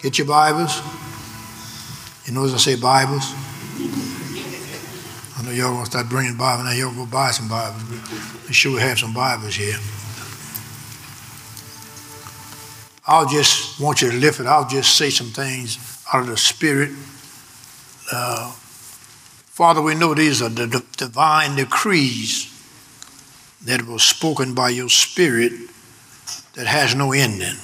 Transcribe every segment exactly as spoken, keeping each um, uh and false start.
Get your Bibles. You notice I say Bibles? I know y'all going to start bringing Bibles. Now y'all go buy some Bibles. Be sure we have some Bibles here. I'll just want you to lift it. I'll just say some things out of the Spirit. Uh, Father, we know these are the d- divine decrees that were spoken by your Spirit that has no ending.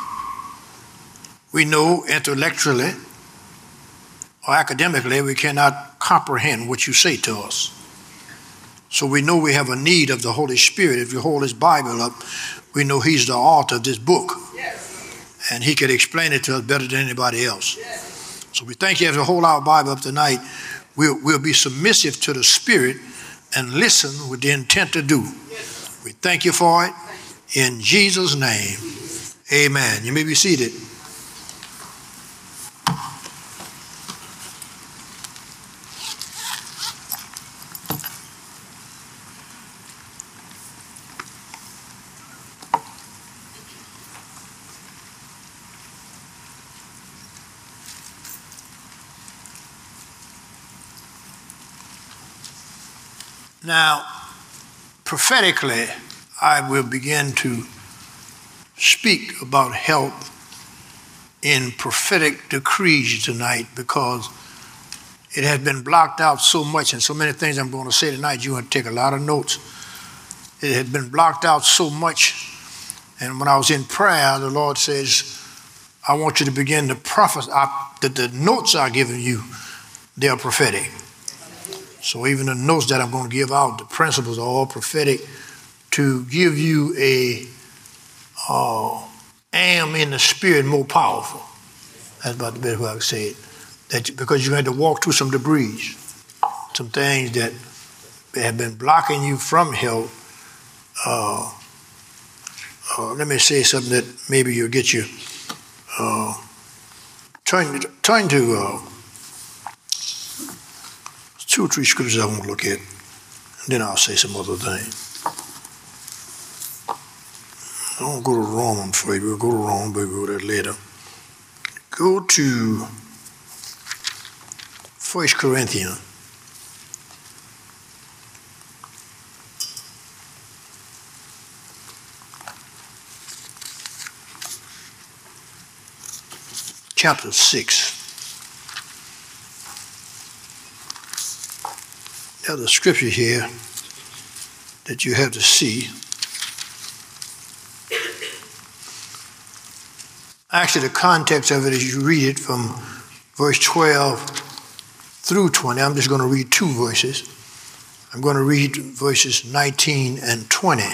We know intellectually or academically we cannot comprehend what you say to us. So we know we have a need of the Holy Spirit. If you hold this Bible up, we know he's the author of this book. Yes. And he could explain it to us better than anybody else. Yes. So we thank you as we hold our Bible up tonight, we'll, we'll be submissive to the Spirit and listen with the intent to do. Yes. We thank you for it. In Jesus' name, amen. You may be seated. Now, prophetically, I will begin to speak about health in prophetic decrees tonight because it has been blocked out so much and so many things I'm going to say tonight. You're going to take a lot of notes. It had been blocked out so much. And when I was in prayer, the Lord says, I want you to begin to prophesy that the notes I'm giving you, they are prophetic. So even the notes that I'm going to give out, the principles are all prophetic to give you a uh, am in the spirit more powerful. That's about the best way I can say it. That because you had to walk through some debris, some things that have been blocking you from health. Uh, uh, let me say something that maybe you'll get you. Uh, turn, turn to. Uh, Two or three scriptures I want to look at, and then I'll say some other things. I won't go to Romans for you. We'll go to Romans, but we'll go there later. Go to First Corinthians. Chapter six. There's a scripture here that you have to see. Actually, the context of it is you read it from verse twelve through twenty. I'm just going to read two verses. I'm going to read verses nineteen and twenty.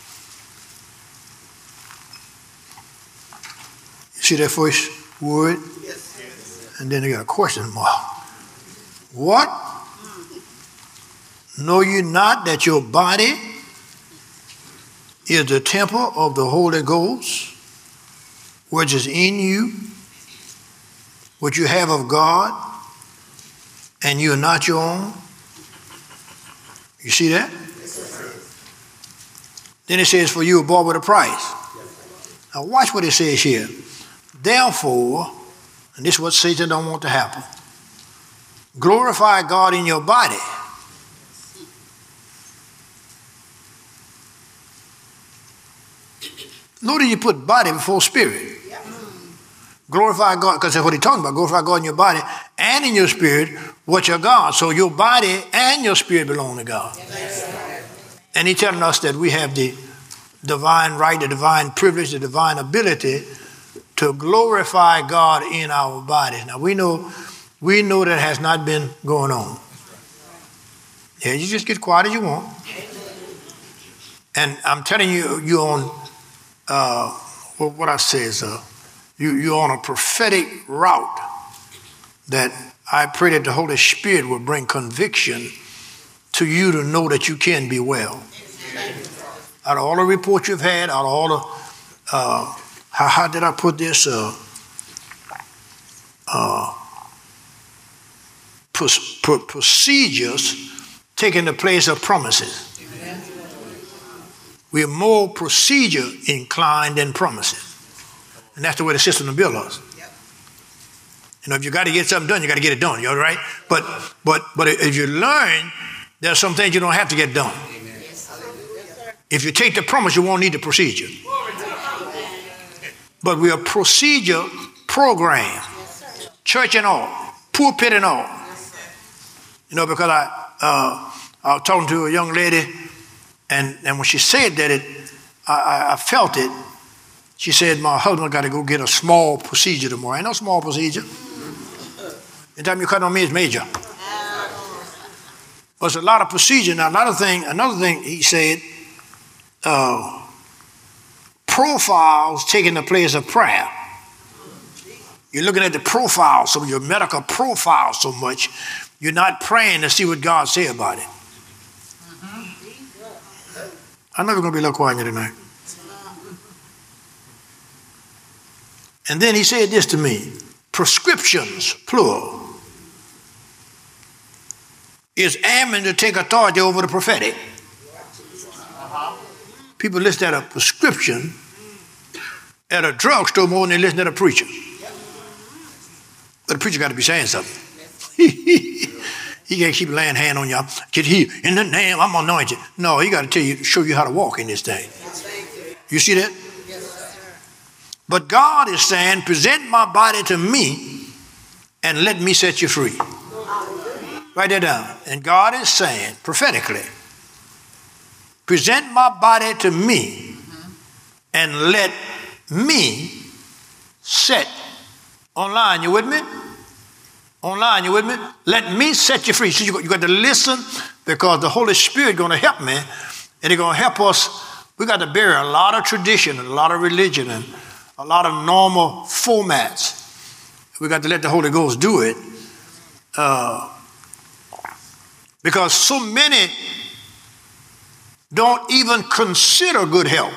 You see that first word? Yes. And then they got a question mark. What? Know you not that your body is the temple of the Holy Ghost, which is in you, which you have of God, and you are not your own? You see that? Then it says, for you were bought with a price. Now watch what it says here. Therefore, and this is what Satan don't want to happen, glorify God in your body. Notice you put body before spirit. Yeah. Glorify God, because that's what he's talking about. Glorify God in your body and in your spirit, which are God. So your body and your spirit belong to God. Yes. And he's telling us that we have the divine right, the divine privilege, the divine ability to glorify God in our bodies. Now we know, we know that has not been going on. Yeah, you just get quiet as you want. And I'm telling you, you're on. Uh, well, what I say is uh, you, you're on a prophetic route that I pray that the Holy Spirit will bring conviction to you to know that you can be well. Out of all the reports you've had, out of all the, uh, how, how did I put this? Uh, uh, procedures taking the place of promises. We're more procedure inclined than promises. And that's the way the system will build us. Yep. You know, if you got to get something done, you got to get it done. You all right? But but but if you learn, there are some things you don't have to get done. If you take the promise, you won't need the procedure. But we are procedure program, church and all, pulpit and all. You know, because I uh, I was talking to a young lady, and, and when she said that, it I, I felt it. She said, my husband got to go get a small procedure tomorrow. Ain't no small procedure. Anytime you cut on me, it's major. But it's a lot of procedure. Now, another thing, another thing he said, uh, profiles taking the place of prayer. You're looking at the profile, so your medical profile so much, you're not praying to see what God say about it. I know we're going to be a little quiet tonight. And then he said this to me, prescriptions, plural, is aiming to take authority over the prophetic. People listen at a prescription at a drugstore more than they listen to a preacher. But the preacher got to be saying something. He can't keep laying hand on y'all. Get here in the name, I'm anointed. No, he got to tell you, show you how to walk in this thing. You see that? But God is saying, present my body to me and let me set you free. Write that down. And God is saying, prophetically, present my body to me and let me set. Online, you with me? Online, you with me? Let me set you free. So you, you got to listen, because the Holy Spirit is going to help me, and He's going to help us. We got to bury a lot of tradition and a lot of religion and a lot of normal formats. We got to let the Holy Ghost do it. Uh, because so many don't even consider good health.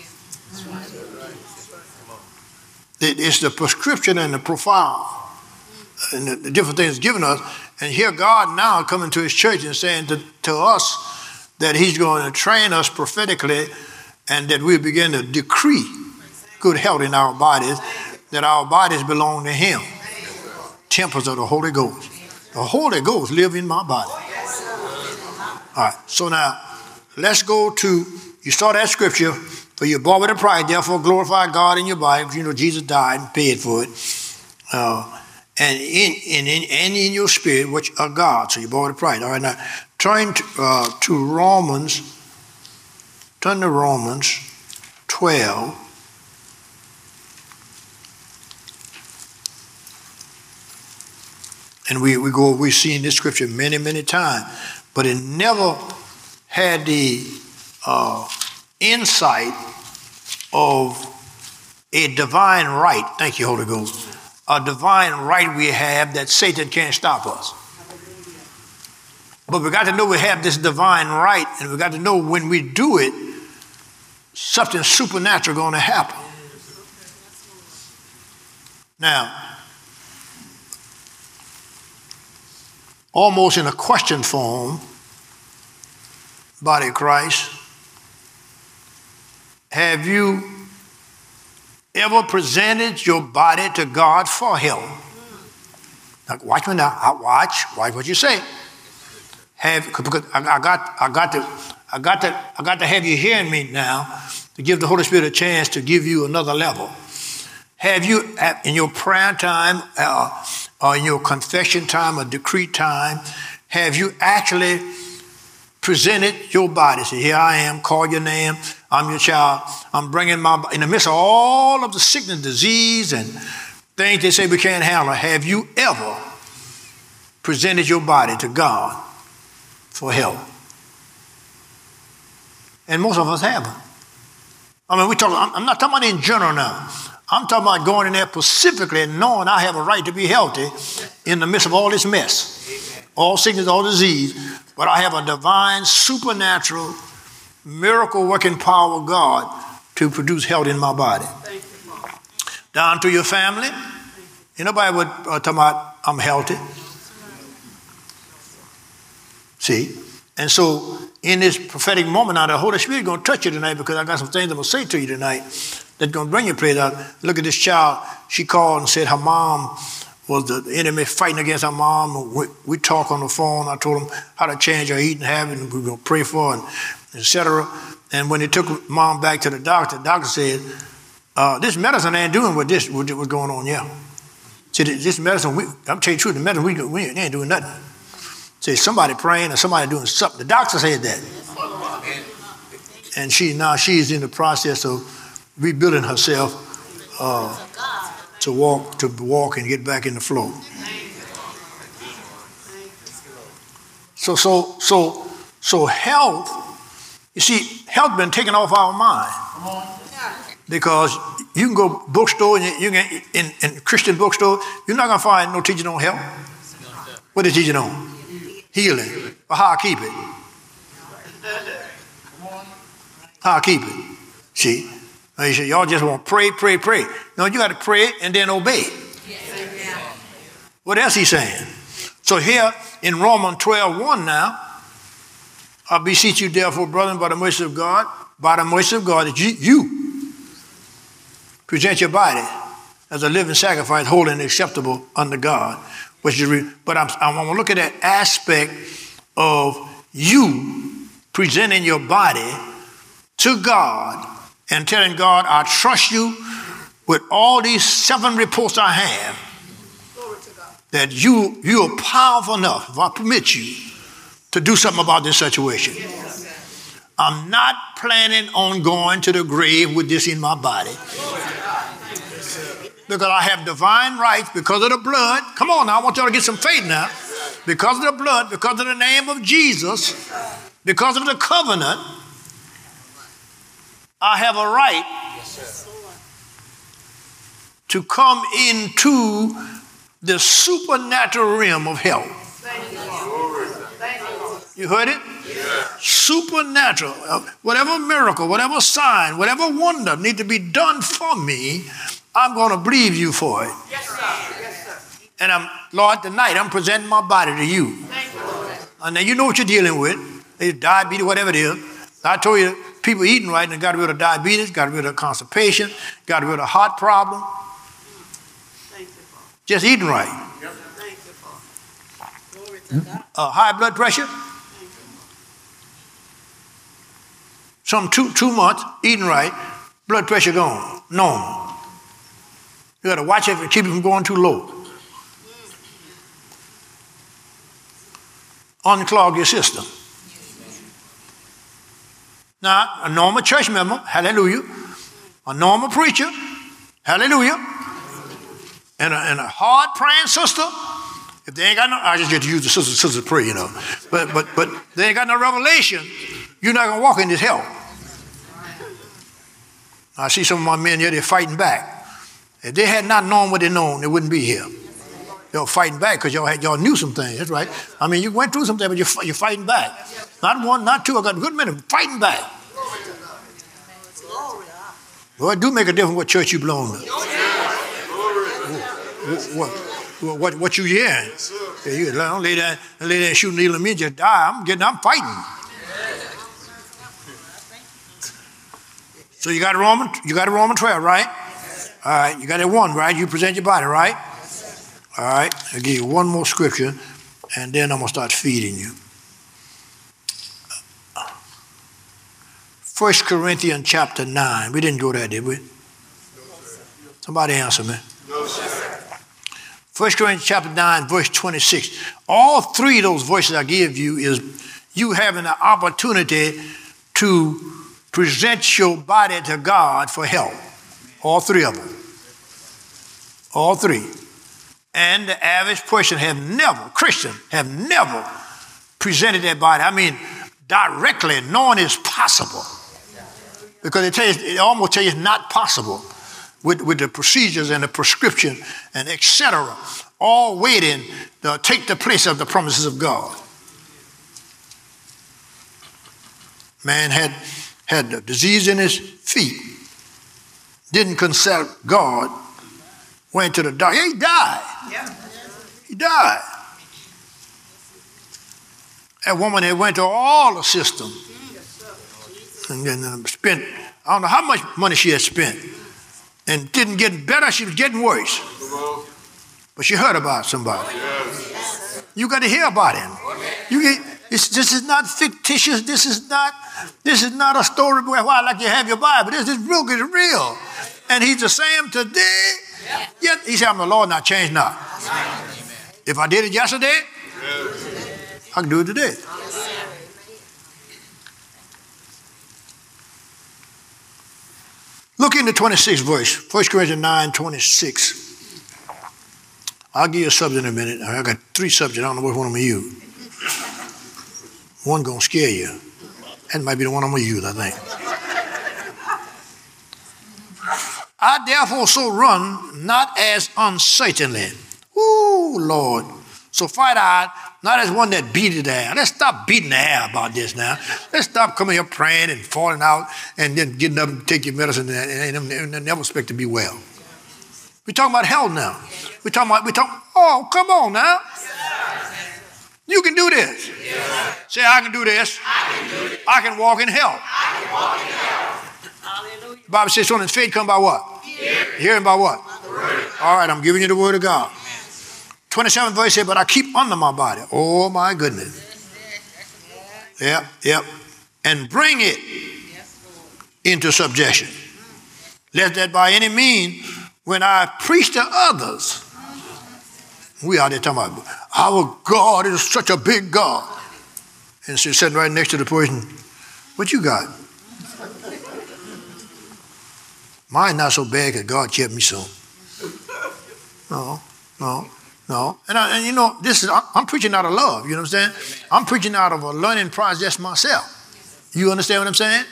It's the prescription and the profile and the, the different things given us. And here God now coming to his church and saying to, to us that he's going to train us prophetically, and that we begin to decree good health in our bodies, that our bodies belong to him. Temples of the Holy Ghost. The Holy Ghost live in my body. All right, so now let's go to, you saw that scripture, for you bought with a price, therefore glorify God in your body, because you know Jesus died and paid for it. Uh, and in, in, in, and in your spirit, which are God. So you bought with a price. All right, now turn to, uh, to Romans, turn to Romans twelve. And we, we go, we've seen this scripture many, many times, but it never had the uh, insight of a divine right. Thank you, Holy Ghost. A divine right we have that Satan can't stop us. But we got to know we have this divine right, and we got to know when we do it, something supernatural going to happen. Now, almost in a question form, body of Christ, have you ever presented your body to God for health? Now, watch me now. I watch. Watch what you say. Have because I, I got I got to I got to I got to have you hearing me now to give the Holy Spirit a chance to give you another level. Have you in your prayer time uh, or in your confession time or decree time, have you actually presented your body? Say, here I am, call your name, I'm your child, I'm bringing my, in the midst of all of the sickness, disease, and things they say we can't handle, have you ever presented your body to God for help? And most of us haven't. I mean, we talk, I'm not talking about in general now. I'm talking about going in there specifically and knowing I have a right to be healthy in the midst of all this mess, all sickness, all disease, but I have a divine, supernatural, miracle-working power of God to produce health in my body. Down to your family. Ain't nobody would uh, talk about I'm healthy. See? And so in this prophetic moment now, the Holy Spirit is going to touch you tonight, because I got some things I'm going to say to you tonight that's going to bring your praise out. Look at this child. She called and said her mom was the enemy fighting against our mom. We, we talked on the phone. I told him how to change her eating habit, and we were going to pray for her, and et cetera. And when they took mom back to the doctor, the doctor said, uh, this medicine ain't doing what this what's going on here. Said, this medicine, we, I'm telling you the truth, the medicine, we, we ain't doing nothing. Say, somebody praying or somebody doing something. The doctor said that. And she now she's in the process of rebuilding herself uh, to walk, to walk and get back in the flow. So, so, so, so health, you see, health been taken off our mind. Because you can go bookstore and you can in, in Christian bookstore, you're not gonna find no teaching on health. What is teaching on? Healing. Or how I keep it. How I keep it. See? Now you say, y'all just want to pray, pray, pray. No, you got to pray and then obey. What else he's saying? So here in Romans twelve one now, I beseech you therefore, brethren, by the mercy of God, by the mercy of God, that you, you present your body as a living sacrifice, holy and acceptable unto God. Which is re- but I'm, I want to look at that aspect of you presenting your body to God and telling God, I trust you with all these seven reports I have, that you, you are powerful enough, if I permit you, to do something about this situation. I'm not planning on going to the grave with this in my body. Because I have divine rights because of the blood. Come on now, I want y'all to get some faith now. Because of the blood, because of the name of Jesus, because of the covenant, I have a right to come into the supernatural realm of health. You heard it? Supernatural. Whatever miracle, whatever sign, whatever wonder need to be done for me, I'm going to believe you for it. Yes, sir. Yes, sir. And I'm, Lord, tonight I'm presenting my body to you. Thank you, Lord. And now you know what you're dealing with. It's diabetes, whatever it is. I told you, people eating right and got rid of diabetes, got rid of constipation, got rid of heart problem. Thank you, Father. Just eating right. Yep. Thank you, Father. Glory to God. Uh, high blood pressure. Some two, two months, eating right, blood pressure gone, normal. You got to watch it and keep it from going too low. Unclog your system. Now, a normal church member, hallelujah, a normal preacher, hallelujah, and a, and a hard praying sister, if they ain't got no, I just get to use the sister, sister to pray, you know, but, but, but they ain't got no revelation, you're not going to walk in this hell. I see some of my men here, they're fighting back. If they had not known what they known, they wouldn't be here. They were fighting back because y'all, had, y'all knew some things. That's right. I mean, you went through some things, but you're, you're fighting back. Not one, not two. I got a good minute fighting back. Well, it do make a difference what church you belong to. What, what, what, what you hearing? Yeah, you don't lay there, lay there and shoot a needle at me and just die. I'm getting, I'm fighting. So you got a Roman, you got a Roman twelve, right? All right, you got that one, right? You present your body, right? All right, I'll give you one more scripture, and then I'm going to start feeding you. First Corinthians chapter nine. We didn't go there, did we? Somebody answer me. First Corinthians chapter nine, verse twenty-six. All three of those verses I give you is you having the opportunity to present your body to God for help. All three of them. All three. And the average person have never, Christian, have never presented their body. I mean, directly, knowing it's possible. Because it, tells, it almost tells you it's not possible with, with the procedures and the prescription and et cetera, all waiting to take the place of the promises of God. Man had, had the disease in his feet. Didn't consult God, went to the doctor. He died. Yeah. He died. That woman had went to all the system and then spent, I don't know how much money she had spent, and didn't get better, she was getting worse. But you heard about somebody. You got to hear about him. You get, it's, this is not fictitious. This is not, this is not a story where I like you have your Bible. This is real, it's real. And he's the same today. Yet he said, I'm the Lord, not changed not. If I did it yesterday, I can do it today. Look in the twenty-sixth verse, First Corinthians nine, twenty-six. I'll give you a subject in a minute. I got three subjects. I don't know which one I'm going to use. One going to scare you. That might be the one I'm going to use, I think. I therefore so run, not as uncertainly. Ooh, Lord. So fight out, not as one that beat the air. Let's stop beating the air about this now. Let's stop coming here praying and falling out and then getting up and take your medicine and, and, and, and never expect to be well. We're talking about health now. We're talking about, we're talking, oh, come on now. You can do this. Say, I can do this. I can walk in health. The Bible says, so faith come by what? Hearing by what? All right, I'm giving you the word of God. twenty-seventh verse says, but I keep under my body. Oh, my goodness. Yep, yep. And bring it into subjection. Lest that by any means, when I preach to others, we out there talking about, our God is such a big God. And she's sitting right next to the person, what you got? Mine not so bad because God kept me so. No, no, no. And, I, and you know, this is, I'm preaching out of love, you know what I'm saying? I'm preaching out of a learning process myself. You understand what I'm saying?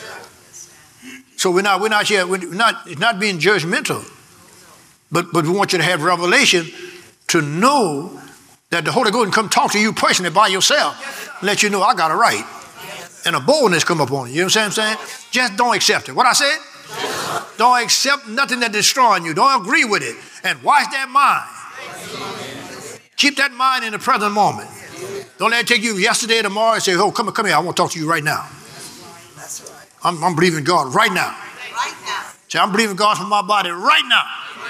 So we're not, we're not here, we're not, it's not being judgmental. But, but we want you to have revelation to know that the Holy Ghost can come talk to you personally by yourself and let you know I got it right. And a boldness come up on you. You know what I'm saying? Just don't accept it. What I said? Don't accept nothing that's destroying you. Don't agree with it. And watch that mind. Keep that mind in the present moment. Don't let it take you yesterday, tomorrow, and say, oh, come, come here. I want to talk to you right now. I'm, I'm believing God right now. Say, I'm believing God for my body right now.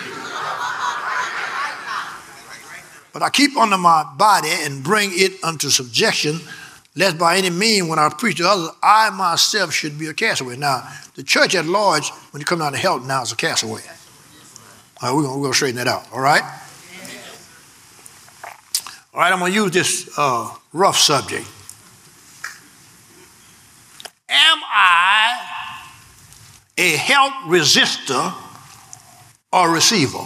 But I keep under my body and bring it unto subjection, lest by any means when I preach to others, I myself should be a castaway. Now, the church at large, when you come down to health, now is a castaway. All right, we're going we're to straighten that out, all right? All right, I'm going to use this uh, rough subject. Am I a health resistor or receiver?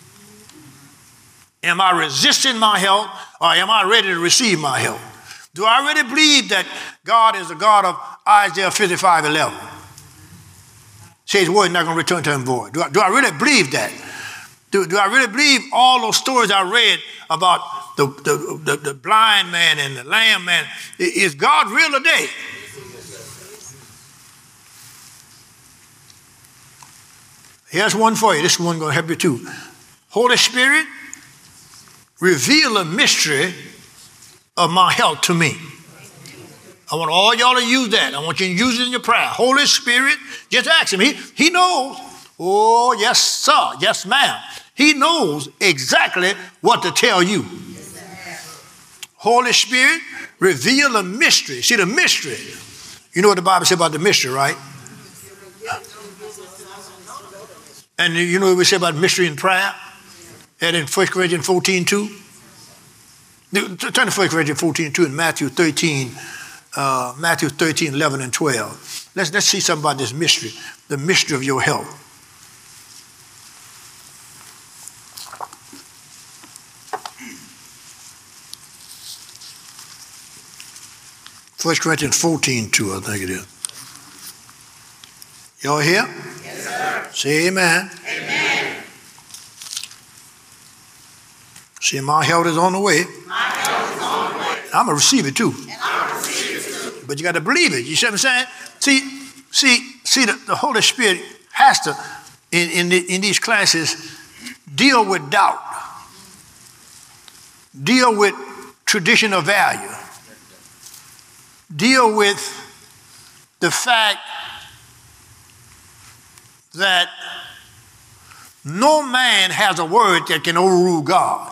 Am I resisting my health or am I ready to receive my health? Do I really believe that God is the God of Isaiah fifty-five eleven? Say his word is not going to return to him void. Do I, do I really believe that? Do, do I really believe all those stories I read about the, the, the, the blind man and the lame man? Is God real today? Here's one for you. This one going to help you too. Holy Spirit, reveal a mystery of my health to me. I want all y'all to use that. I want you to use it in your prayer. Holy Spirit, just ask him. He, he knows. Oh, yes, sir. Yes, ma'am. He knows exactly what to tell you. Holy Spirit, reveal a mystery. See, the mystery. You know what the Bible says about the mystery, right? And you know what we say about mystery in prayer? And in First Corinthians fourteen two. Turn to First Corinthians fourteen two and Matthew thirteen, uh, Matthew thirteen, eleven, and twelve. Let's, let's see something about this mystery, the mystery of your health. First Corinthians fourteen two, I think it is. Y'all here? Yes, sir. Say amen. Amen. See, my health is on the way. My health is on the way. I'm going to receive it too. And I'm going to receive it too. But you got to believe it. You see what I'm saying? See, see, see, the, the Holy Spirit has to, in, in, the, in these classes, deal with doubt. Deal with traditional value. Deal with the fact that no man has a word that can overrule God.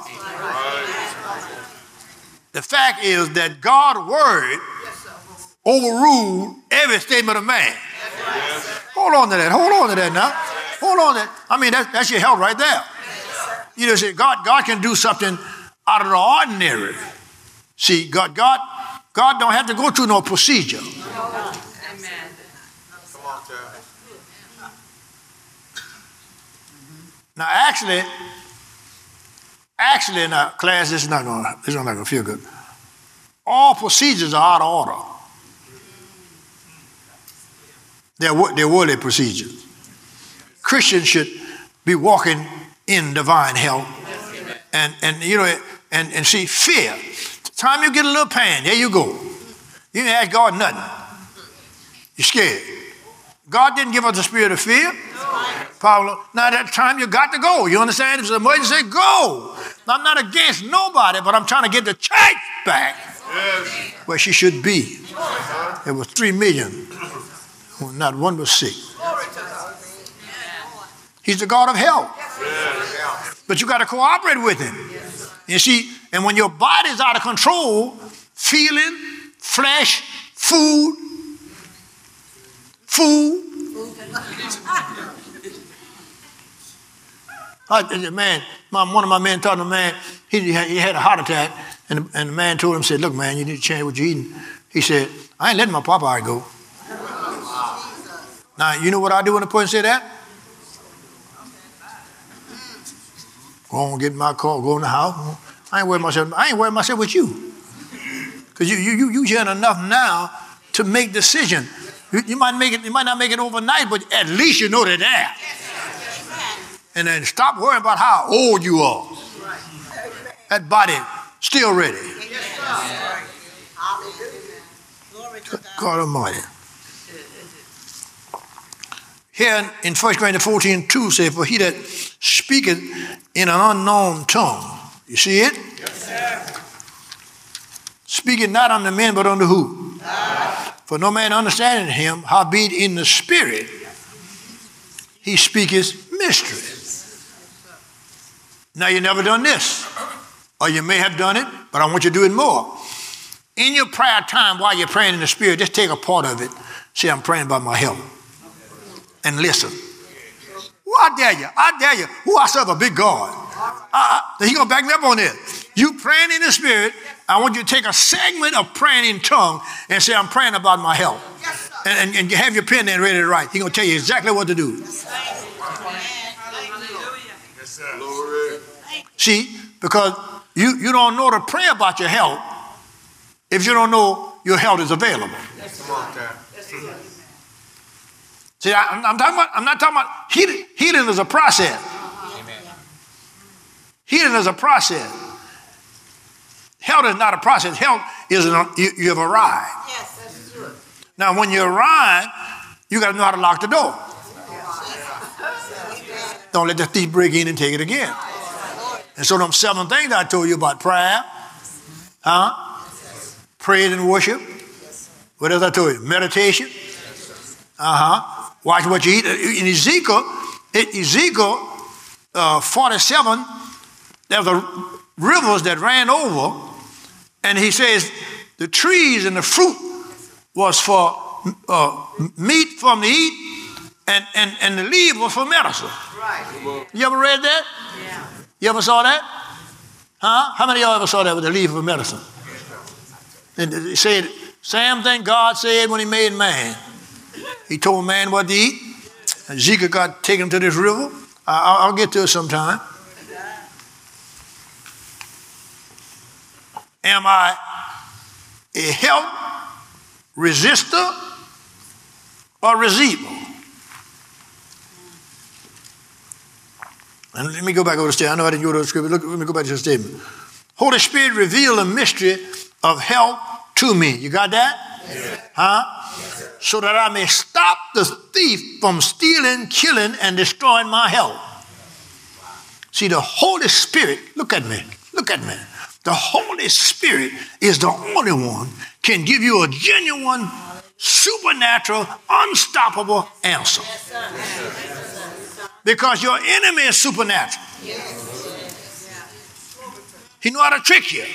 The fact is that God's word overruled every statement of man. Hold on to that. Hold on to that now. Hold on to that. I mean, that, that's your help right there. You know, see, God, God can do something out of the ordinary. See, God, God, God don't have to go through no procedure. Amen. Now, actually, actually, now, class, this is not going to, this is not going to feel good. All procedures are out of order. They're, they're worldly procedures. Christians should be walking in divine health. And, and you know, and, and see, fear. The time you get a little pain, there you go. You didn't ask God nothing. You're scared. God didn't give us the spirit of fear. Pablo, now that time you got to go. You understand? If it's an emergency, go. I'm not against nobody, but I'm trying to get the church back yes. where she should be. There was three million. Not one was sick. He's the God of health. But you got to cooperate with him. You see, and when your body's out of control, feeling, flesh, food, food. I, man, my, one of my men told a man, he had, he had a heart attack, and, and the man told him, said, look, man, you need to change what you're eating. He said, I ain't letting my Popeye go. Now, you know what I do when a person say that? Go on, get in my car, go in the house. I ain't worried myself. I ain't worried myself with you. Because you, you, you, you young enough now to make decision. You, you might make it, you might not make it overnight, but at least you know they're there. And then stop worrying about how old you are. That body still ready. God Almighty. Here in First Corinthians fourteen two says, for he that speaketh in an unknown tongue. You see it? Yes, sir. Speaking not unto men, but unto who? God. For no man understandeth him, howbeit in the spirit he speaketh mysteries. Now you never done this. Or you may have done it, but I want you to do it more. In your prayer time, while you're praying in the spirit, just take a part of it. Say, I'm praying about my health. And listen. Well, I dare you. I dare you. Who I serve a big God. Uh, He's going to back me up on this. You praying in the spirit, I want you to take a segment of praying in tongue and say, I'm praying about my health. And, and, and you have your pen there ready to write. He's going to tell you exactly what to do. See, because you, you don't know to pray about your health if you don't know your health is available. See, I, I'm, talking about, I'm not talking about healing. Healing is a process. Amen. Healing is a process. Health is not a process. Health is an, you, you have arrived. Yes, that's true. Now, when you arrive, you got to know how to lock the door. Don't let the thief break in and take it again. And so them seven things I told you about prayer, huh? Praise and worship. What else I told you? Meditation. Uh-huh. Watch what you eat. In Ezekiel, Ezekiel uh, forty-seven, there were rivers that ran over, and he says the trees and the fruit was for uh, meat from the eat, and, and, and the leaf was for medicine. Right. You ever read that? Yeah. You ever saw that? Huh? How many of y'all ever saw that with the leaf of medicine? And he said, same thing God said when he made man. He told man what to eat. Ezekiel got taken to this river. I'll, I'll get to it sometime. Am I a health resistor or receiver? And let me go back over the statement. I know I didn't go to the scripture. Look, let me go back to the statement. Holy Spirit revealed the mystery of health to me. You got that? Yes. Huh? Yes. So that I may stop the thief from stealing, killing, and destroying my health. See, the Holy Spirit, look at me, look at me. The Holy Spirit is the only one can give you a genuine, supernatural, unstoppable answer. Yes, sir. Because your enemy is supernatural. He know how to trick you.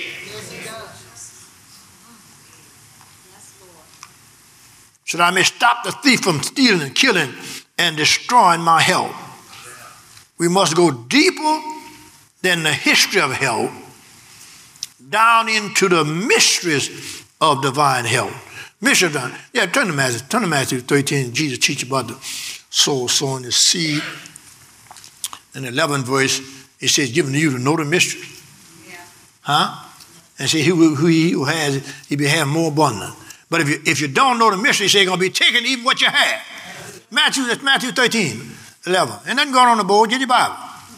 So that I may stop the thief from stealing, killing, and destroying my health. We must go deeper than the history of health, down into the mysteries of divine health. Mystery of divine. Yeah, turn to Matthew, turn to Matthew thirteen. Jesus teaches about the soul sowing the seed. In the eleventh verse, it says, given to you to know the mystery. Yeah. Huh? And say, who, who he who has it, he be have more abundant. But if you if you don't know the mystery, it's going to be taken even what you have. Matthew, that's Matthew thirteen, eleven. And nothing going on the board, get your Bible.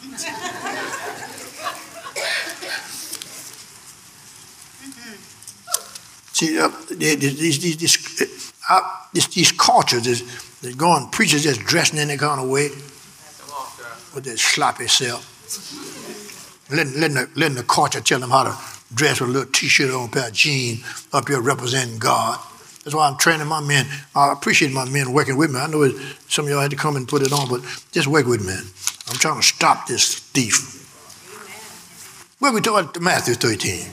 See, uh, these, these, these, uh, these, these cultures, they're going, preachers just dressing in that kind of way with that sloppy self. Letting, letting, the, letting the culture tell them how to dress with a little t-shirt on, a pair of jeans, up here representing God. That's why I'm training my men. I appreciate my men working with me. I know some of y'all had to come and put it on, but just work with me. I'm trying to stop this thief. Where we talking about Matthew thirteen?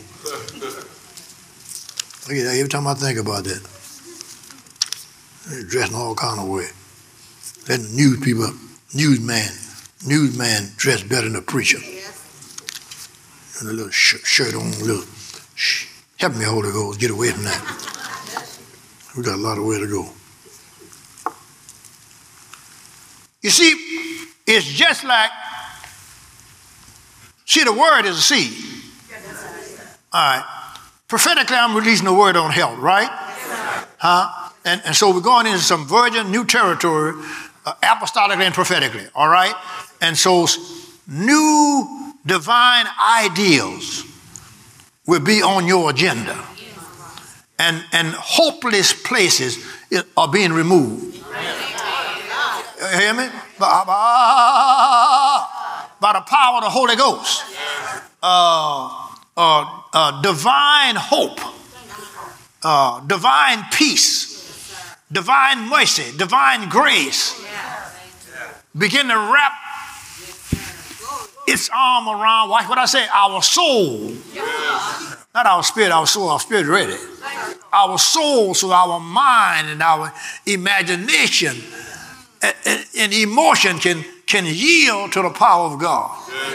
Look at that. Every time I think about that, they're dressing all kind of way. Letting news people, newsman, newsman dress better than a preacher. And a little sh- shirt on, a little. Sh- Help me, Holy Ghost, get away from that. We got a lot of way to go. You see, it's just like, see, the word is a seed. All right. Prophetically, I'm releasing the word on health, right? Huh? And, and so we're going into some virgin new territory, uh, apostolically and prophetically, all right? And so new divine ideals will be on your agenda. And, and hopeless places are being removed. You hear me? By, by, by the power of the Holy Ghost. Uh, uh, uh, divine hope. Uh, divine peace. Divine mercy. Divine grace. Begin to wrap its arm around, what I say, our soul. Not our spirit, our soul, our spirit ready. Our soul, so our mind and our imagination and, and, and emotion can, can yield to the power of God.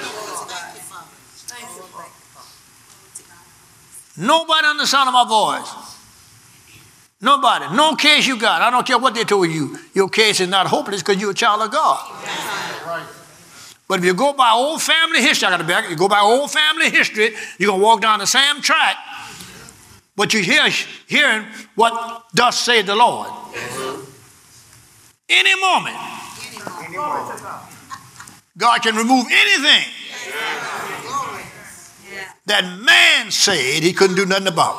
Nobody on the sound of my voice. Nobody. No case you got. I don't care what they told you. Your case is not hopeless because you're a child of God. But if you go by old family history, I got to back. You go by old family history, you're going to walk down the same track. But you're hear, hearing what thus saith the Lord. Any moment, Any moment, God can remove anything that man said he couldn't do nothing about.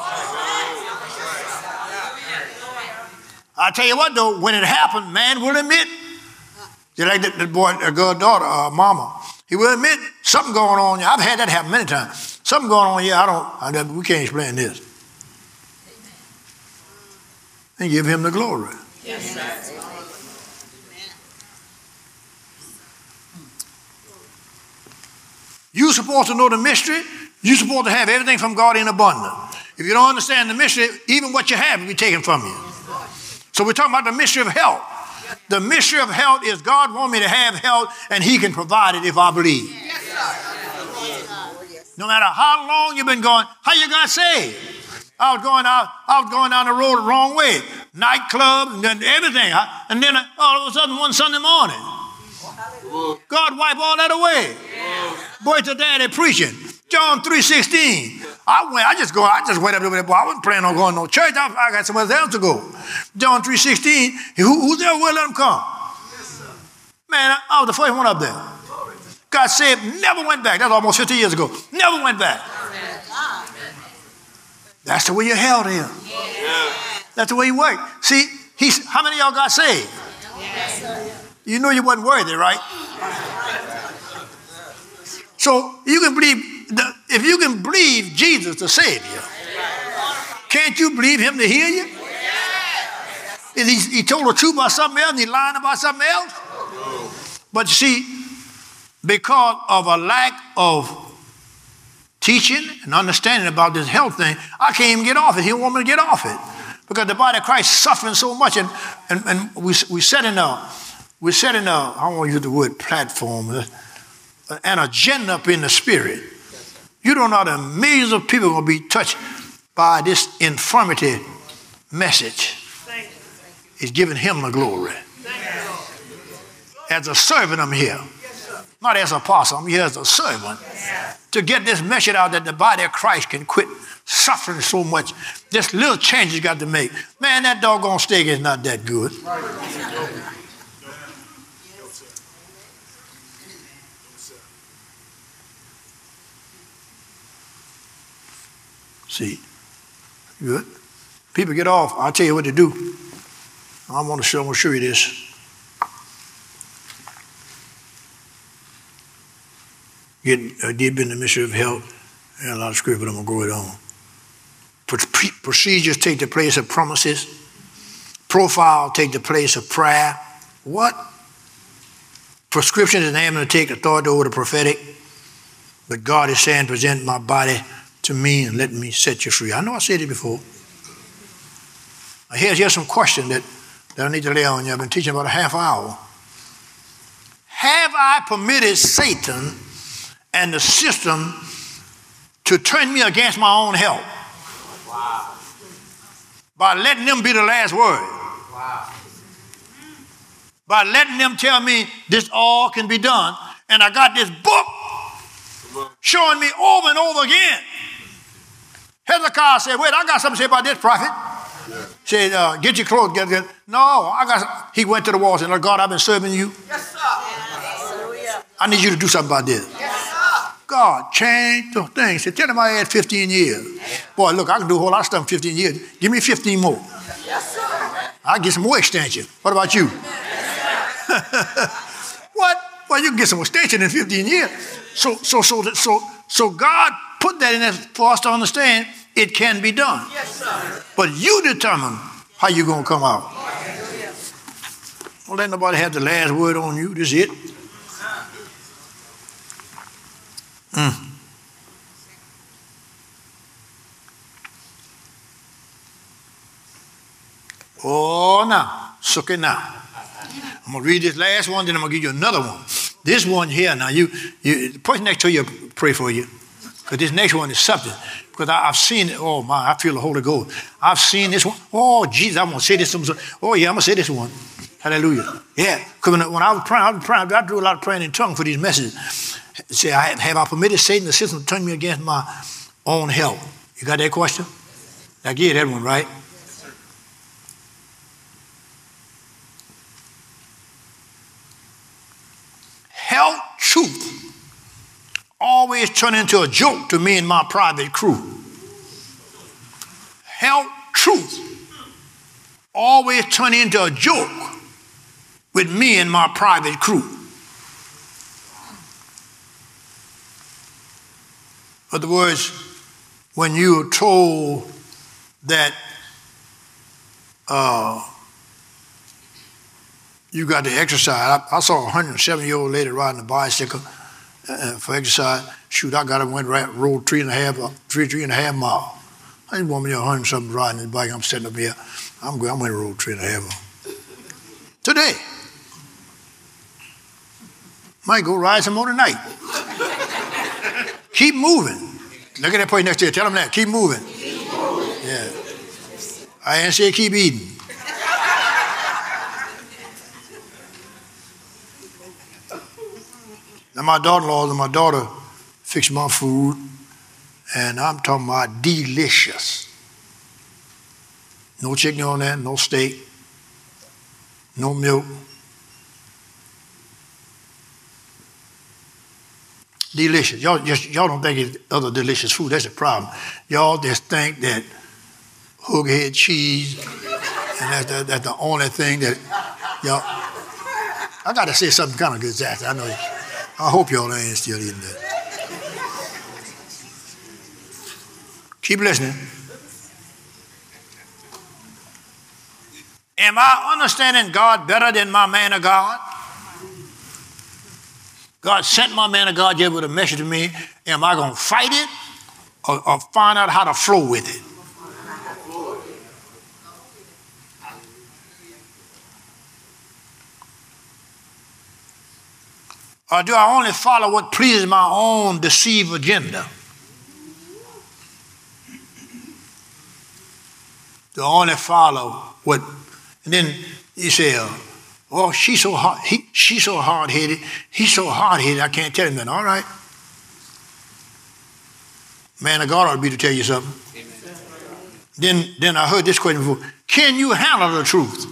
I tell you what, though, when it happened, man will admit. Just like that, that boy, a girl daughter, uh, mama, he will admit something going on. I've had that happen many times. Something going on here. I don't. I don't we can't explain this. And give him the glory. Yes, sir. You're supposed to know the mystery. You're supposed to have everything from God in abundance. If you don't understand the mystery, even what you have will be taken from you. So we're talking about the mystery of health. The mystery of health is God wants me to have health and he can provide it if I believe. No matter how long you've been going, how you got saved? I was going out, I was going down the road the wrong way. Nightclub and then everything. And then all of a sudden one Sunday morning, God wiped all that away. Boy to daddy preaching. John three sixteen. I went, I just go, I just went up there. Boy, I wasn't planning on going to no church. I, I got somewhere else to go. John three sixteen. Who, who's there? Well, let him come. Man, I, I was the first one up there. Got saved, never went back. That's almost fifty years ago. Never went back. That's the way your health is. That's the way you work. See, he's, how many of y'all got saved? You know you wasn't worthy, right? So you can believe, the, if you can believe Jesus to save you, can't you believe him to heal you? He, he told the truth about something else and he's lying about something else? But you see, because of a lack of teaching and understanding about this health thing, I can't even get off it. He don't want me to get off it. Because the body of Christ is suffering so much, and, and, and we, we set in a, we set in a, I don't want to use the word platform, uh, an agenda up in the spirit. You don't know the millions of people are going to be touched by this infirmity message. It's giving him the glory. As a servant, I'm here. Not as an apostle, I'm here as a servant. To get this message out that the body of Christ can quit suffering so much. This little change you got to make. Man, that doggone steak is not that good. See, good. People get off. I'll tell you what to do. I want to show, I'm going to show you this. Get uh, deep in the mystery of health. And a lot of scripture, but I'm going to go it on. Procedures take the place of promises. Profile take the place of prayer. What? Prescription is an aim to take authority over the prophetic. But God is saying, present my body to me and let me set you free. I know I said it before. Here's, here's some question that, that I need to lay on you. I've been teaching about a half hour. Have I permitted Satan and the system to turn me against my own health? Wow. By letting them be the last word. Wow. By letting them tell me this all can be done. And I got this book showing me over and over again. Hezekiah said, wait, I got something to say about this prophet. Yeah. Said, uh, get your clothes together. No, I got. He went to the wall and said, Lord God, I've been serving you. Yes, sir. I need you to do something about this. Yes, sir. God changed the thing. He said, tell him I had fifteen years. Boy, look, I can do a whole lot of stuff in fifteen years. Give me fifteen more. Yes, sir. I'll get some more extension. What about you? What? Well, you can get some extension in fifteen years. So, so, so, so, so God put that in there for us to understand it can be done. Yes, sir. But you determine how you're going to come out. Don't let nobody have the last word on you. This is it. Mm. Oh, now. Suck it now. I'm going to read this last one, then I'm going to give you another one. This one here, now, you, you the person next to you pray for you. Because this next one is something. Because I, I've seen it. Oh, my, I feel the Holy Ghost. I've seen this one. Oh, Jesus, I'm going to say this one. Oh, yeah, I'm going to say this one. Hallelujah. Yeah. Because when, when I was praying, I was praying, I do a lot of praying in tongues for these messages. Say, I, have I permitted Satan, the system, to turn me against my own health? You got that question? I gave that one, right? Health, truth, always turn into a joke to me and my private crew. Health, truth, always turn into a joke with me and my private crew. In other words, when you're told that uh, you got to exercise. I, I saw a one hundred seven year old lady riding a bicycle uh, for exercise. Shoot, I got up and went right, rode three and a half, uh, three, three and a half miles. I didn't want me a hundred something riding the bike. I'm sitting up here. I'm going. I'm going to roll three and a half today. Might go ride some more tonight. Keep moving. Look at that person next to you. Tell them that. Keep moving. Keep moving. Yeah. I ain't say keep eating. Now my daughter-in-law and my daughter fix my food, and I'm talking about delicious. No chicken on that, no steak, no milk. Delicious. Y'all just y'all don't think it's other delicious food. That's the problem. Y'all just think that hook head cheese, and that's the, that's the only thing that y'all. I got to say something kind of good, Zach. I know. I hope y'all ain't still eating that. Keep listening. Am I understanding God better than my man of God? God sent my man of God here with a message to me. Am I going to fight it or, or find out how to flow with it? Or do I only follow what pleases my own deceived agenda? Do I only follow what, and then you say, uh, oh, she's so hard, he, she's so hard-headed, he's so hard-headed, I can't tell him that. All right. Man of God ought to be to tell you something. Then, then I heard this question before. Can you handle the truth?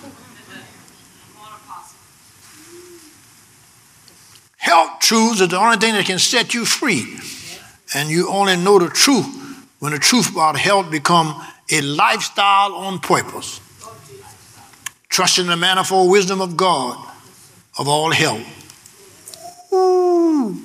Health truths are the only thing that can set you free. And you only know the truth when the truth about health become a lifestyle on purpose. Trusting the manifold wisdom of God of all health. Ooh.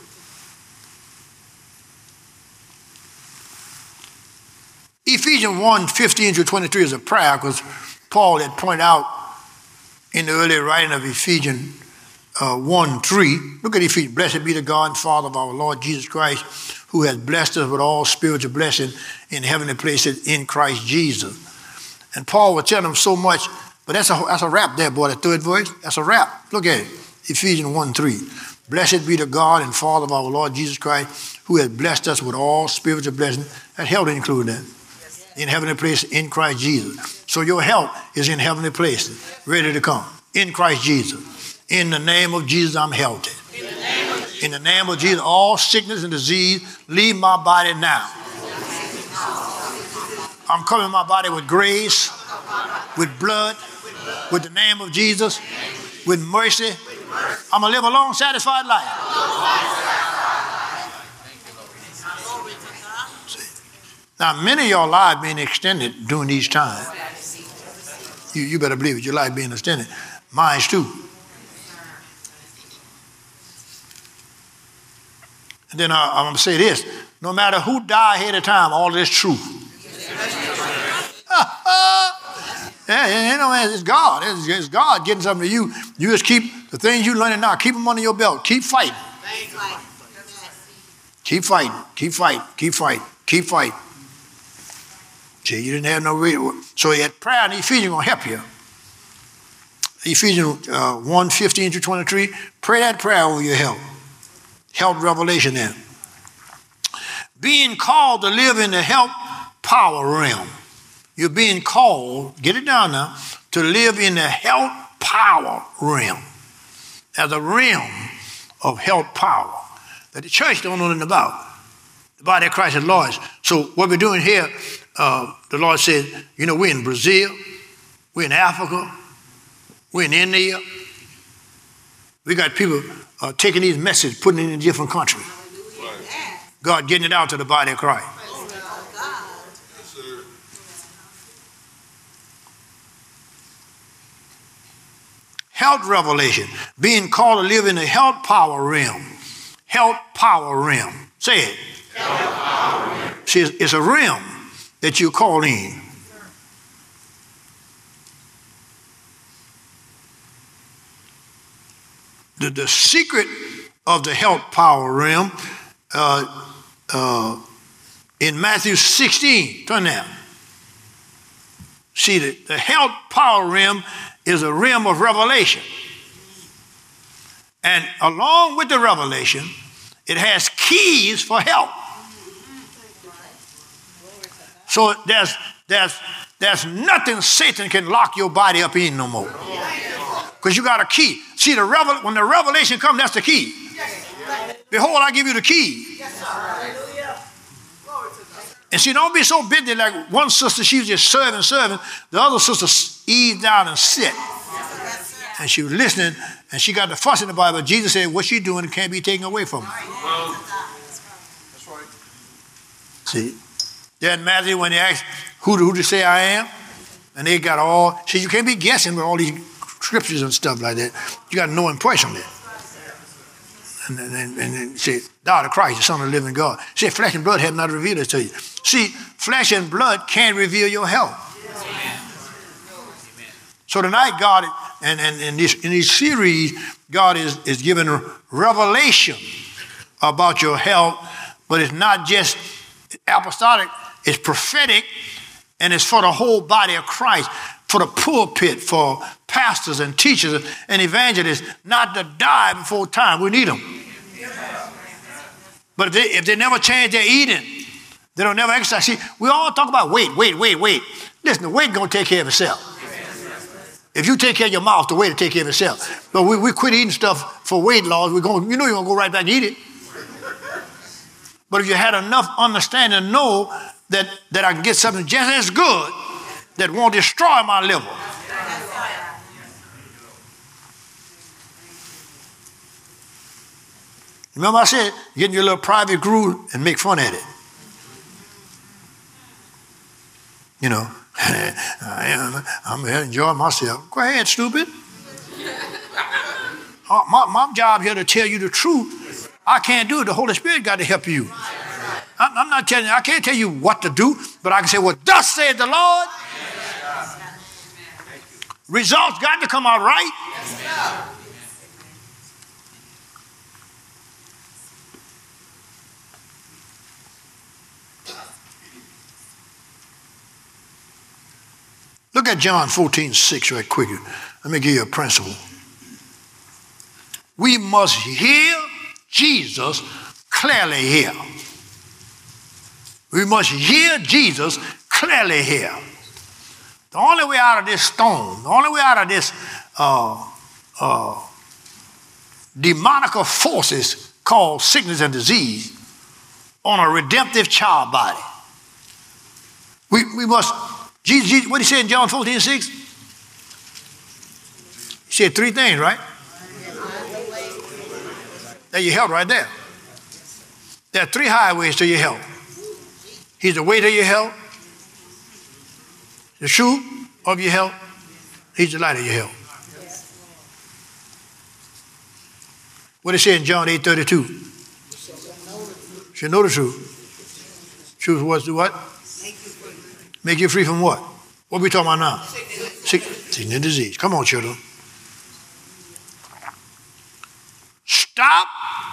Ephesians one, fifteen through twenty-three is a prayer because Paul had pointed out in the early writing of Ephesians uh, one, three. Look at Ephesians. Blessed be the God and Father of our Lord Jesus Christ, who has blessed us with all spiritual blessing in heavenly places in Christ Jesus. And Paul was telling them so much, but that's a, that's a rap there, boy, the third verse. That's a rap. Look at it. Ephesians one, three. Blessed be the God and Father of our Lord Jesus Christ, who has blessed us with all spiritual blessing. That health included that. In heavenly places in Christ Jesus. So your health is in heavenly places, ready to come. In Christ Jesus. In the name of Jesus, I'm healthy. In the name of Jesus, in the name of Jesus, all sickness and disease, leave my body now. I'm covering my body with grace, with blood, with the name of Jesus, with mercy. I'm going to live a long, satisfied life. See? Now, many of your lives being extended during these times. You, you better believe it, your life being extended. Mine's too. And then I, I'm going to say this. No matter who died ahead of time, all of this truth. Yeah, you know, it's God. It's, it's God getting something to you. You just keep the things you're learning now, keep them under your belt. Keep fighting. Keep fighting. Keep fighting. Keep fighting. Keep fighting. See, you didn't have no real. So that prayer in Ephesians going to help you. Ephesians uh, one, fifteen through twenty-three. Pray that prayer over your health. Health revelation there. Being called to live in the health power realm. You're being called, get it down now, to live in the health power realm. There's a realm of health power that the church don't know nothing about. The body of Christ is Lord. So what we're doing here, uh, the Lord said, you know, we're in Brazil, we're in Africa, we're in India. We got people uh, taking these messages, putting it in different countries. God getting it out to the body of Christ. Health revelation. Being called to live in the health power realm. Health power realm. Say it. Health power realm. See, it's, it's a realm that you call in. The, the secret of the health power realm uh, uh, in Matthew sixteen. Turn there. See, the, the health power realm is a realm of revelation. And along with the revelation, it has keys for help. So there's, there's, there's nothing Satan can lock your body up in no more. Because you got a key. See, the revel- when the revelation comes, that's the key. Behold, I give you the key. And see, don't be so busy like one sister, she was just serving, serving. The other sister eased down and sit. And she was listening, and she got the fuss in the Bible. Jesus said, what she's doing can't be taken away from her. That's right. See, then Matthew, when they asked, who, who to say I am? And they got all, see, you can't be guessing with all these scriptures and stuff like that. You got no impression there. And then and, and say, thou the Christ, the Son of the living God. Say, flesh and blood have not revealed it to you. See, flesh and blood can't reveal your health. Amen. So tonight, God, and, and, and this, in this series, God is, is giving revelation about your health, but it's not just apostolic, it's prophetic, and it's for the whole body of Christ, for the pulpit, for pastors and teachers and evangelists, not to die before time. We need them. But if they, if they never change their eating, they don't never exercise. See, we all talk about weight, weight, weight, weight. Listen, the weight going to take care of itself. If you take care of your mouth, the weight will take care of itself. But we, we quit eating stuff for weight loss. We're going, you know you're going to go right back and eat it. But if you had enough understanding to know that, that I can get something just as good that won't destroy my liver. Remember I said, get in your little private group and make fun at it. You know, I am, I'm enjoying myself. Go ahead, stupid. Uh, my, my job here to tell you the truth. I can't do it. The Holy Spirit got to help you. I'm, I'm not telling you, I can't tell you what to do, but I can say, well, thus said the Lord. Results got to come out right. Look at John fourteen six right quick. Let me give you a principle. We must hear Jesus clearly here. We must hear Jesus clearly here. The only way out of this storm, the only way out of this uh, uh, demonical forces called sickness and disease on a redemptive child body. We, we must, Jesus, Jesus, what did he say in John fourteen six? He said three things, right? There's your health right there. There are three highways to your health. He's the way to your health, the truth of your health. He's the light of your health. What did it say in John eight thirty-two? Should know the truth. Truth was to what? Make you free from what? What are we talking about now? Sick, sickness and disease. Come on, children. Stop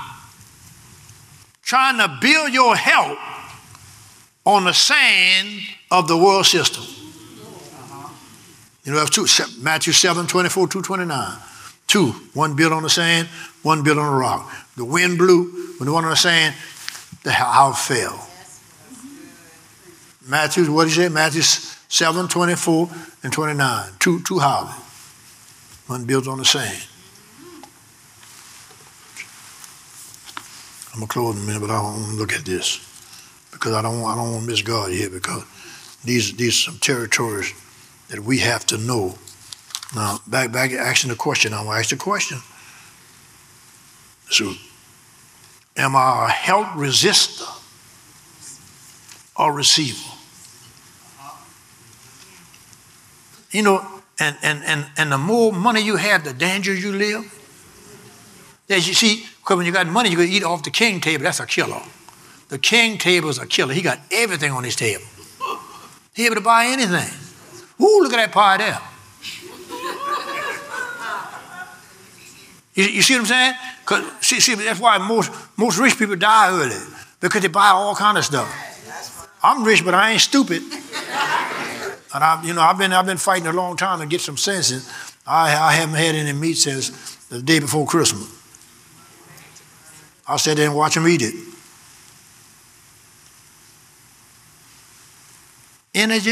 trying to build your health on the sand of the world system. You know, that's two, Matthew seven, twenty-four, two, twenty-nine. Two, one built on the sand, one built on the rock. The wind blew, when the one on the sand, the house fell. Matthew, what did he say? Matthew seven, twenty-four, and twenty-nine. Two, two houses. One built on the sand. I'm going to close in a minute, but I don't want to look at this because I don't, I don't want to miss God here because these, these are some territories that we have to know. Now, back back asking the question, I'm going to ask the question. So, am I a health resistor or receiver? You know, and, and, and, and the more money you have, the danger you live. As you see, because when you got money, you can eat off the king table. That's a killer. The king table is a killer. He got everything on his table. He able to buy anything. Ooh, look at that pie there. You, you see what I'm saying? Cause see, see, that's why most most rich people die early because they buy all kind of stuff. I'm rich, but I ain't stupid. And I, you know, I've been I've been fighting a long time to get some sense. And I I haven't had any meat since the day before Christmas. I sat there and watch them eat it. Energy.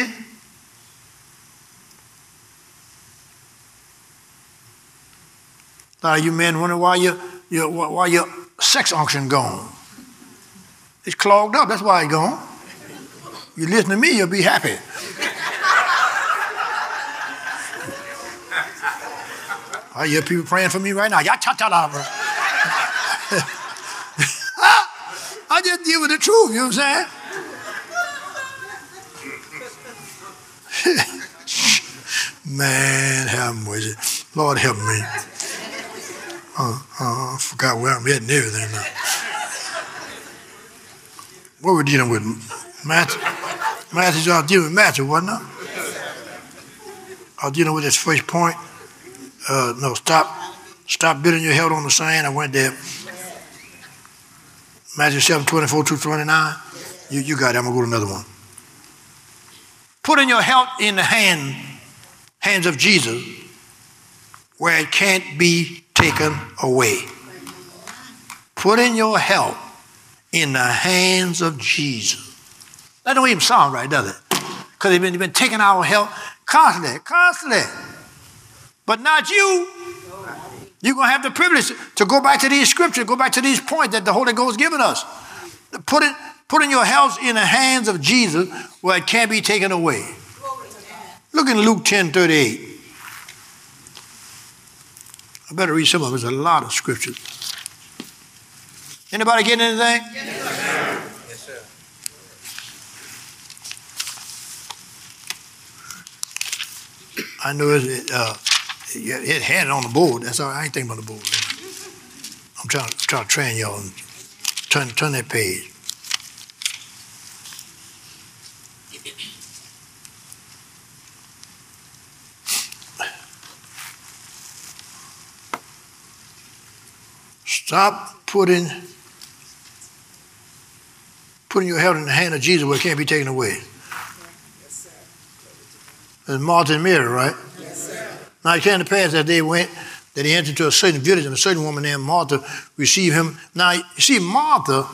A lot of you men wonder why your, your, why your sex unction gone. It's clogged up, that's why it's gone. You listen to me, you'll be happy. I hear people praying for me right now. I just deal with the truth, you know what I'm saying? Man, have mercy. Lord, help me. Uh, uh, I forgot where I'm at and everything now. What were we dealing with? Matthew? Matthew, I was dealing with Matthew, wasn't I? I was dealing with this first point. Uh, no, stop. Stop beating your head on the sand. I went there. Matthew seven, twenty-four to twenty-nine. You, you got it. I'm going to go to another one. Putting your health in the hand, hands of Jesus where it can't be taken away. Putting your health in the hands of Jesus. That don't even sound right, does it? Because he's been, he's been taking our health constantly, constantly. But not you. You're going to have the privilege to go back to these scriptures, go back to these points that the Holy Ghost has given us. Putting, putting your health in the hands of Jesus where it can't be taken away. Look in Luke ten thirty-eight. I better read some of it. There's a lot of scriptures. Anybody getting anything? Yes, sir. Yes, sir. I know it, uh, it had it on the board. That's all. I ain't thinking about the board. I'm trying, trying to train y'all. And turn, turn that page. Stop putting putting your health in the hand of Jesus where it can't be taken away. There's Martha and Mary, right? Yes, sir. Now it came to pass that they went, that he entered into a certain village, and a certain woman named Martha received him. Now, you see, Martha,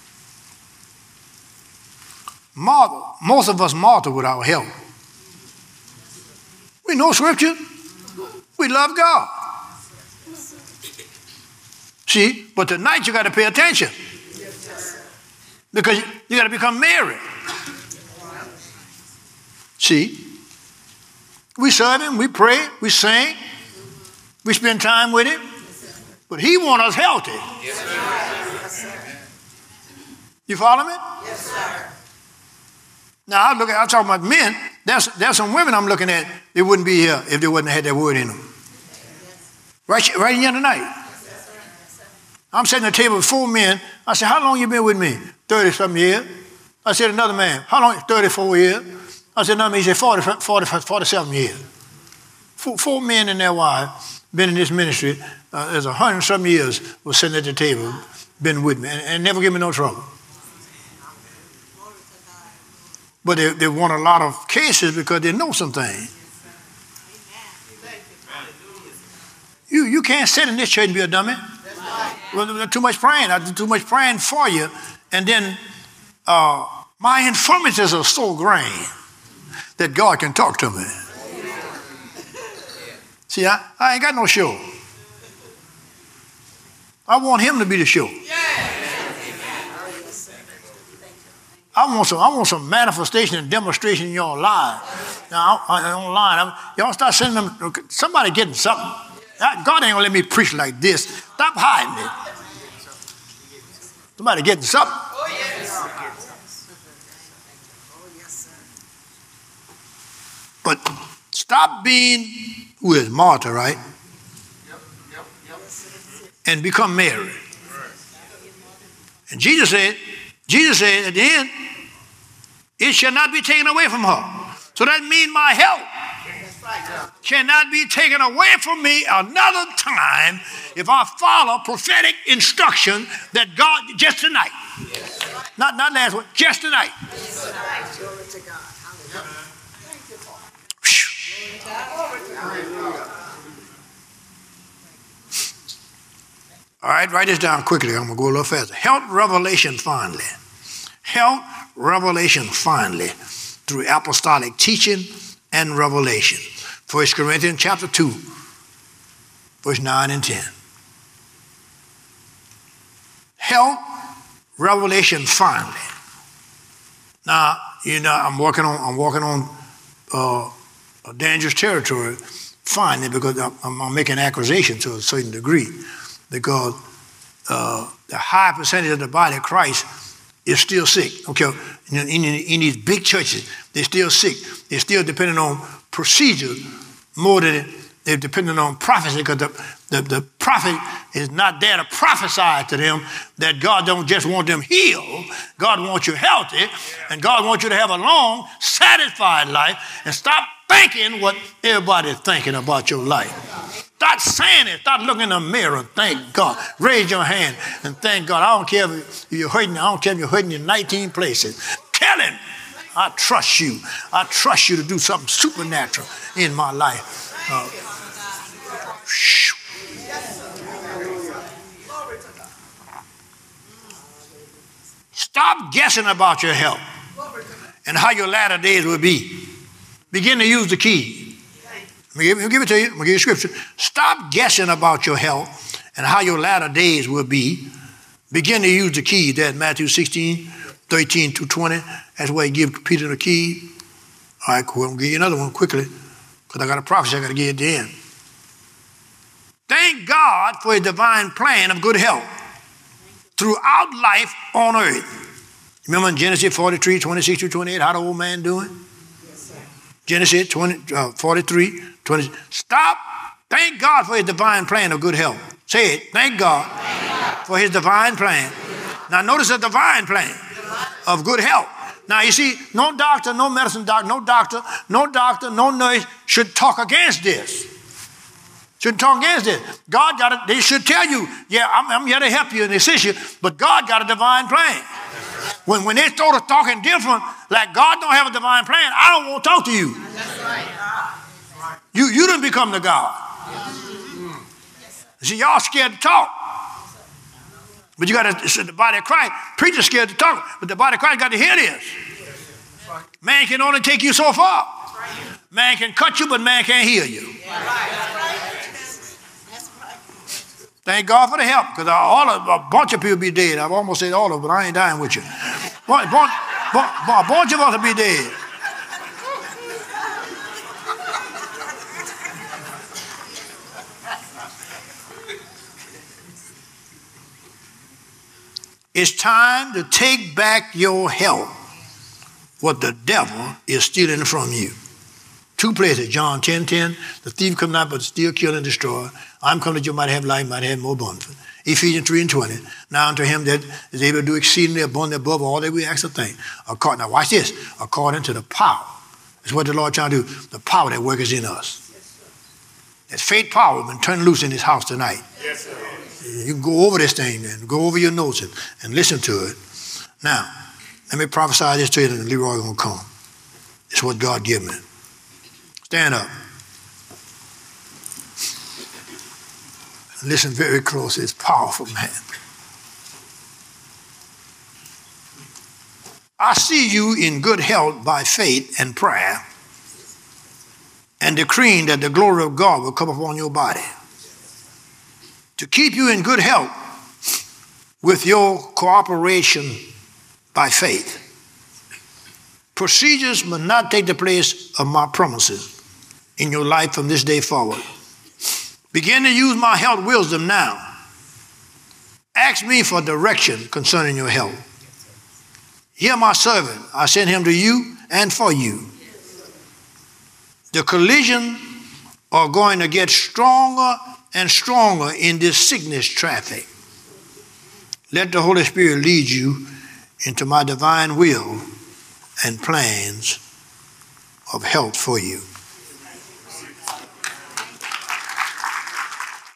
Martha, most of us Martha with our health. We know scripture. We love God. See, but tonight you got to pay attention. Because you got to become Mary. See, we serve him, we pray, we sing, we spend time with him, but he wants us healthy. Yes, sir. You follow me? Yes, sir. Now I look at, I'm talking about men. There's there's some women I'm looking at. They wouldn't be here if they wouldn't have had that word in them. Right, right here tonight. I'm sitting at a table with four men. I said, "How long you been with me?" thirty something years. I said, "Another man, how long?" thirty-four years. I said, "No, man." He said, forty, forty, forty-seven years. Four, four men and their wives been in this ministry. Uh, there's a hundred something years was sitting at the table, been with me, and, and never give me no trouble. But they, they won a lot of cases because they know some things. You, you can't sit in this church and be a dummy. Well, too much praying. I do too much praying for you. And then uh, my infirmities are so grand that God can talk to me. See, I, I ain't got no show. I want him to be the show. I want some, I want some manifestation and demonstration in your lives. Now, I, I, online, I, y'all start sending them, somebody getting something. God ain't gonna let me preach like this. Stop hiding it. Somebody getting something. Oh, yes. But stop being, who is Martha, right? Yep, yep, yep. And become Mary. And Jesus said, Jesus said at the end, it shall not be taken away from her. So that means my health cannot be taken away from me another time if I follow prophetic instruction that God, just tonight. Yes. Not, not last week, just tonight. Yes. Glory to God. Hallelujah. All right, write this down quickly. I'm going to go a little faster. Health revelation finally. Health revelation finally through apostolic teaching and revelation. First Corinthians chapter two, verse nine and ten. Health revelation finally. Now, you know, I'm working on I'm working on uh, a dangerous territory finally because I'm, I'm making accusations to a certain degree because uh, the high percentage of the body of Christ is still sick. Okay, in, in, in these big churches, they're still sick. They're still depending on procedures more than they're depending on prophecy because the, the, the prophet is not there to prophesy to them that God don't just want them healed. God wants you healthy, and God wants you to have a long, satisfied life and stop thinking what everybody's thinking about your life. Start saying it. Start looking in the mirror and thank God. Raise your hand and thank God. I don't care if you're hurting. I don't care if you're hurting in nineteen places. Tell him, I trust you. I trust you to do something supernatural in my life. Uh, Stop guessing about your health and how your latter days will be. Begin to use the key. Let me give, let me give it to you. I'm going to give you scripture. Stop guessing about your health and how your latter days will be. Begin to use the key. That's Matthew sixteen, thirteen to twenty. That's where he gives Peter the key. All right, cool. I'm going to give you another one quickly because I got a prophecy I got to give at the end. Thank God for his divine plan of good health throughout life on earth. Remember in Genesis forty-three, twenty-six to twenty-eight, how the old man doing? Yes, sir. Genesis twenty, uh, forty-three, twenty. Stop. Thank God for his divine plan of good health. Say it. Thank God, Thank God. for his divine plan. Now notice the divine plan of good health. Now you see, no doctor, no medicine doctor, no doctor, no doctor, no nurse should talk against this. Shouldn't talk against it. God got it. They should tell you, yeah, I'm, I'm here to help you in this issue, but God got a divine plan. When, when they start talking different, like God don't have a divine plan, I don't want to talk to you. That's right. You, you didn't become the God. See, y'all scared to talk. But you got to, the body of Christ, preachers scared to talk, but the body of Christ got to hear this. Man can only take you so far. Man can cut you, but man can't heal you. Thank God for the help, because all of, a bunch of people be dead. I've almost said all of them, but I ain't dying with you. A bunch, bunch, bunch, bunch of us will be dead. It's time to take back your health, what the devil is stealing from you. Two places, John ten ten, the thief come not but to steal, kill, and destroy. I'm come that you might have life, might have more abundantly. Ephesians three and twenty, now unto him that is able to do exceedingly abundantly above all that we ask or think. According, now watch this, according to the power. That's what the Lord trying to do, the power that works in us. That faith power has been turned loose in this house tonight. Yes, sir. You can go over this thing and go over your notes and, and listen to it. Now, let me prophesy this to you and Leroy going to come. It's what God gave me. Stand up. Listen very closely. It's powerful, man. I see you in good health by faith and prayer and decreeing that the glory of God will come upon your body. To keep you in good health with your cooperation by faith. Procedures must not take the place of my promises in your life from this day forward. Begin to use my health wisdom now. Ask me for direction concerning your health. Hear my servant. I send him to you and for you. The collision are going to get stronger and stronger in this sickness traffic. Let the Holy Spirit lead you into my divine will and plans of health for you.